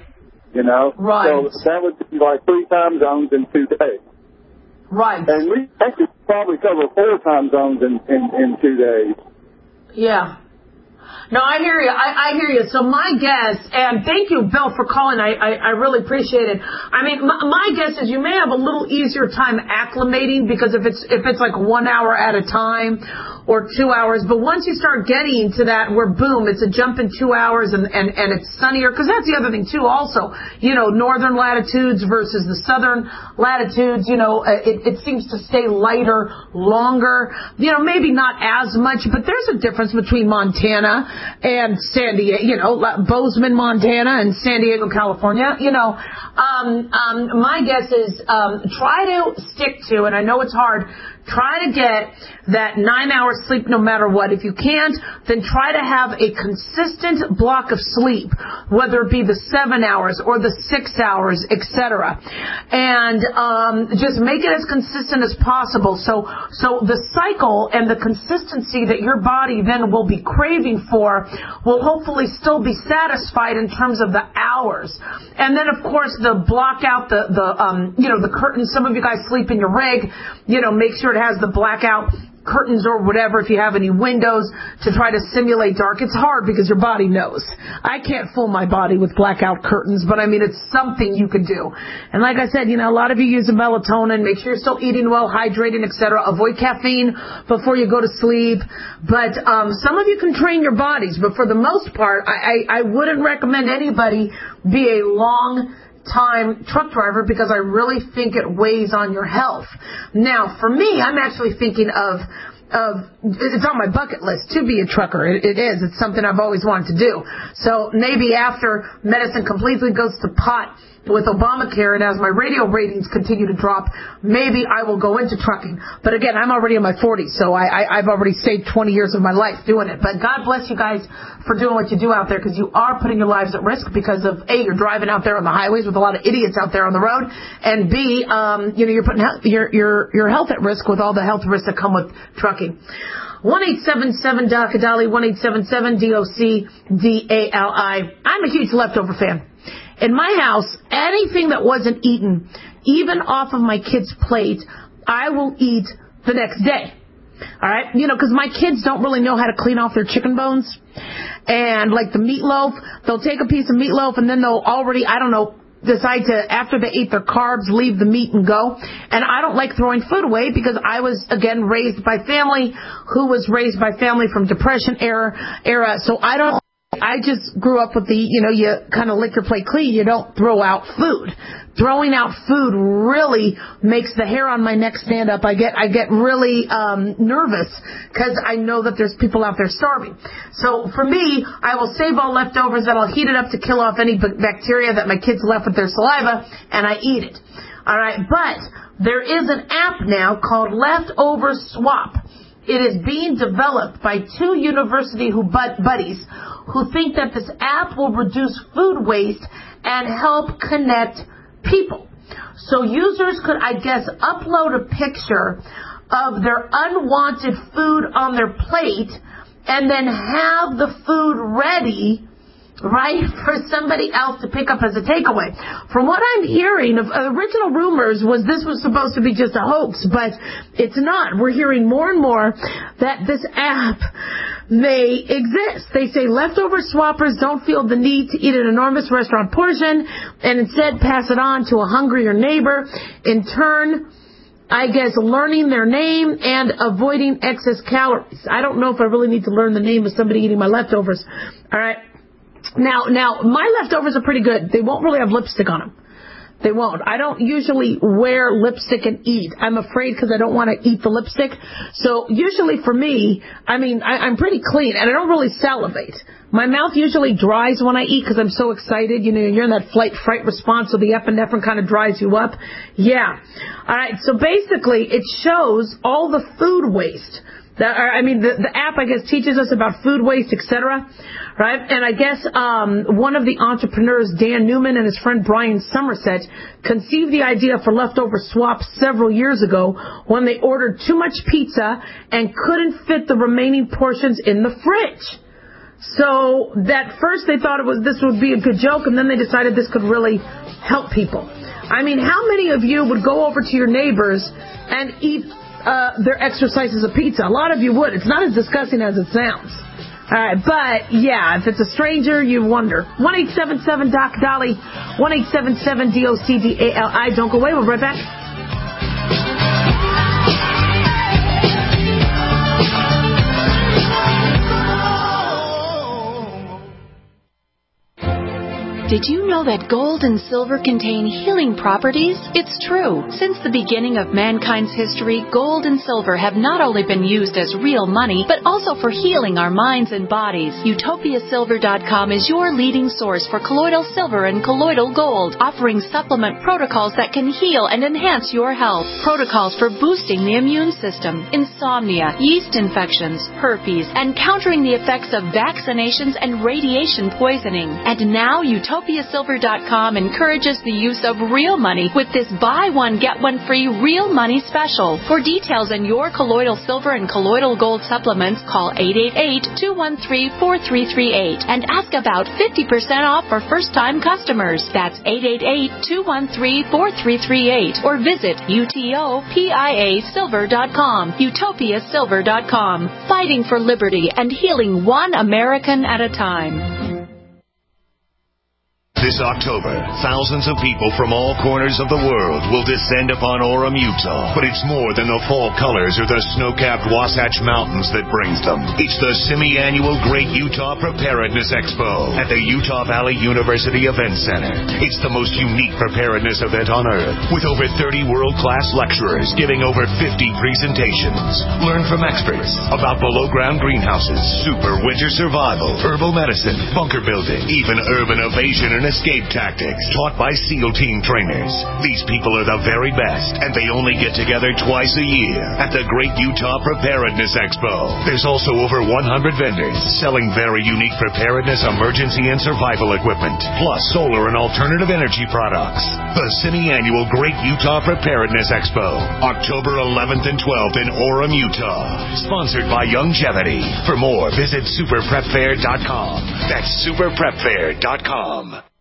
You know? Right. So that would be like three time zones in two days. Right. And we actually probably cover four time zones in, in, in two days. Yeah. No, I hear you. I, I hear you. So my guess, and thank you, Bill, for calling. I, I, I really appreciate it. I mean, my, my guess is you may have a little easier time acclimating because if it's if it's like one hour at a time or two hours. But once you start getting to that where, boom, it's a jump in two hours and, and, and it's sunnier. Because that's the other thing, too, also. You know, northern latitudes versus the southern latitudes, you know, it, it seems to stay lighter, longer. You know, maybe not as much, but there's a difference between Montana and San Diego, you know, Bozeman, Montana and San Diego, California. You know, um, um, my guess is um, try to stick to, and I know it's hard, try to get that nine hours sleep no matter what. If you can't, then try to have a consistent block of sleep, whether it be the seven hours or the six hours, et cetera. And um, just make it as consistent as possible. So, so the cycle and the consistency that your body then will be craving for will hopefully still be satisfied in terms of the hours. And then, of course, the block out the, the um, you know, the curtains. Some of you guys sleep in your rig. You know, make sure it has the blackout curtains or whatever if you have any windows to try to simulate dark. It's hard because your body knows. I can't fool my body with blackout curtains, but I mean, it's something you can do. And like I said, you know, a lot of you use the melatonin. Make sure you're still eating well, hydrating, et cetera. Avoid caffeine before you go to sleep. But um, some of you can train your bodies, but for the most part, I, I, I wouldn't recommend anybody be a long time truck driver because I really think it weighs on your health. Now, for me, I'm actually thinking of, of it's on my bucket list to be a trucker. It, it is. It's something I've always wanted to do. So maybe after medicine completely goes to pot with Obamacare, and as my radio ratings continue to drop, maybe I will go into trucking. But again, I'm already in my forties, so I, I, I've already saved twenty years of my life doing it. But God bless you guys for doing what you do out there, because you are putting your lives at risk because of, A, you're driving out there on the highways with a lot of idiots out there on the road, and B, um, you know, you're putting he- your, your, your health at risk with all the health risks that come with trucking. one eight seven seven D O C D A L I, one eight seven seven D O C D A L I. I'm a huge leftover fan. In my house, anything that wasn't eaten, even off of my kid's plate, I will eat the next day. All right? You know, because my kids don't really know how to clean off their chicken bones. And like the meatloaf, they'll take a piece of meatloaf and then they'll already, I don't know, decide to, after they ate their carbs, leave the meat and go. And I don't like throwing food away because I was, again, raised by family who was raised by family from Depression era. era. So I don't, I just grew up with the, you know, you kind of lick your plate clean. You don't throw out food. Throwing out food really makes the hair on my neck stand up. I get, I get really um, nervous because I know that there's people out there starving. So for me, I will save all leftovers and I'll heat it up to kill off any bacteria that my kids left with their saliva, and I eat it. All right, but there is an app now called Leftover Swap. It is being developed by two university who buddies who think that this app will reduce food waste and help connect people. So users could, I guess, upload a picture of their unwanted food on their plate and then have the food ready, right, for somebody else to pick up as a takeaway. From what I'm hearing, of original rumors was this was supposed to be just a hoax, but it's not. We're hearing more and more that this app may exist. They say leftover swappers don't feel the need to eat an enormous restaurant portion and instead pass it on to a hungrier neighbor. In turn, I guess, learning their name and avoiding excess calories. I don't know if I really need to learn the name of somebody eating my leftovers. All right. Now, now, my leftovers are pretty good. They won't really have lipstick on them. They won't. I don't usually wear lipstick and eat. I'm afraid because I don't want to eat the lipstick. So usually for me, I mean, I, I'm pretty clean and I don't really salivate. My mouth usually dries when I eat because I'm so excited. You know, you're in that flight fright response, so the epinephrine kind of dries you up. Yeah. All right. So basically, it shows all the food waste. The, I mean, the, the app, I guess, teaches us about food waste, et cetera, right? And I guess um, one of the entrepreneurs, Dan Newman, and his friend Brian Somerset, conceived the idea for leftover swaps several years ago when they ordered too much pizza and couldn't fit the remaining portions in the fridge. So that first they thought it was this would be a good joke, and then they decided this could really help people. I mean, how many of you would go over to your neighbors and eat Uh, their extra slices of pizza? A lot of you would. It's not as disgusting as it sounds. All right, but yeah, if it's a stranger, you wonder. one eight seven seven D O C D A L I, one eight seven seven D O C D A L I. Don't go away. We'll be right back. Did you know that gold and silver contain healing properties? It's true. Since the beginning of mankind's history, gold and silver have not only been used as real money, but also for healing our minds and bodies. Utopia Silver dot com is your leading source for colloidal silver and colloidal gold, offering supplement protocols that can heal and enhance your health. Protocols for boosting the immune system, insomnia, yeast infections, herpes, and countering the effects of vaccinations and radiation poisoning. And now Utopia Utopia Silver dot com encourages the use of real money with this buy one, get one free real money special. For details on your colloidal silver and colloidal gold supplements, call eight eight eight, two one three, four three three eight and ask about fifty percent off for first-time customers. That's eight eight eight, two one three, four three three eight or visit Utopia Silver dot com. Utopia Silver dot com. Fighting for liberty and healing one American at a time. This October, thousands of people from all corners of the world will descend upon Orem, Utah. But it's more than the fall colors or the snow-capped Wasatch Mountains that brings them. It's the semi-annual Great Utah Preparedness Expo at the Utah Valley University Event Center. It's the most unique preparedness event on Earth, with over thirty world-class lecturers giving over fifty presentations. Learn from experts about below-ground greenhouses, super winter survival, herbal medicine, bunker building, even urban evasion and escape tactics taught by SEAL Team trainers. These people are the very best, and they only get together twice a year at the Great Utah Preparedness Expo. There's also over one hundred vendors selling very unique preparedness, emergency, and survival equipment, plus solar and alternative energy products. The semi-annual Great Utah Preparedness Expo, October eleventh and twelfth in Orem, Utah. Sponsored by Youngevity. For more, visit super prep fair dot com. That's super prep fair dot com.